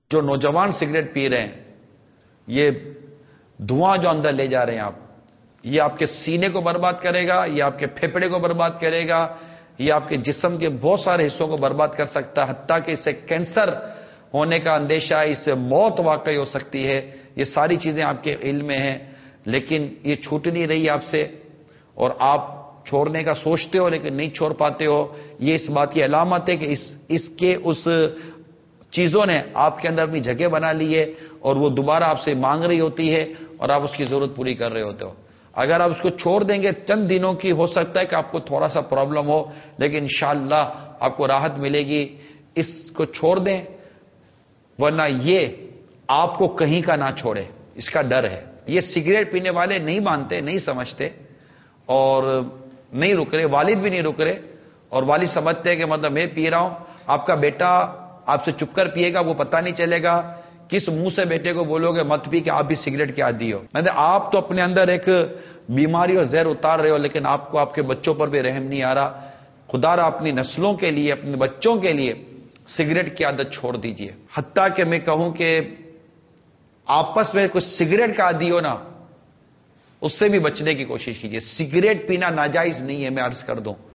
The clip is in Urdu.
جو نوجوان سگریٹ پی رہے ہیں، یہ دھواں جو اندر لے جا رہے ہیں آپ، یہ آپ کے سینے کو برباد کرے گا، یہ آپ کے پھیپھڑے کو برباد کرے گا، یہ آپ کے جسم کے بہت سارے حصوں کو برباد کر سکتا ہے، حتیٰ کہ اس سے کینسر ہونے کا اندیشہ ہے، اس سے موت واقع ہو سکتی ہے۔ یہ ساری چیزیں آپ کے علم میں ہیں، لیکن یہ چھوٹ نہیں رہی آپ سے، اور آپ چھوڑنے کا سوچتے ہو لیکن نہیں چھوڑ پاتے ہو۔ یہ اس بات کی علامت ہے کہ اس چیزوں نے آپ کے اندر اپنی جگہ بنا لی ہے، اور وہ دوبارہ آپ سے مانگ رہی ہوتی ہے، اور آپ اس کی ضرورت پوری کر رہے ہوتے ہو۔ اگر آپ اس کو چھوڑ دیں گے چند دنوں کی، ہو سکتا ہے کہ آپ کو تھوڑا سا پرابلم ہو، لیکن انشاءاللہ آپ کو راحت ملے گی۔ اس کو چھوڑ دیں، ورنہ یہ آپ کو کہیں کا نہ چھوڑے، اس کا ڈر ہے۔ یہ سگریٹ پینے والے نہیں مانتے، نہیں سمجھتے، اور نہیں رک رہے، والد بھی نہیں رک رہے، اور والد سمجھتے ہیں کہ مطلب میں پی رہا ہوں، آپ کا بیٹا آپ سے چپ کر پیے گا، وہ پتہ نہیں چلے گا۔ کس منہ سے بیٹے کو بولو گے مت پی کہ آپ بھی سگریٹ کے عادی ہو؟ آپ تو اپنے اندر ایک بیماری اور زہر اتار رہے ہو، لیکن آپ کو آپ کے بچوں پر بھی رحم نہیں آ رہا۔ خدا را اپنی نسلوں کے لیے، اپنے بچوں کے لیے سگریٹ کی عادت چھوڑ دیجئے۔ حتیٰ کہ میں کہوں کہ آپس میں کچھ سگریٹ کا عادی ہو نا، اس سے بھی بچنے کی کوشش کیجئے۔ سگریٹ پینا ناجائز نہیں ہے، میں عرض کر دوں۔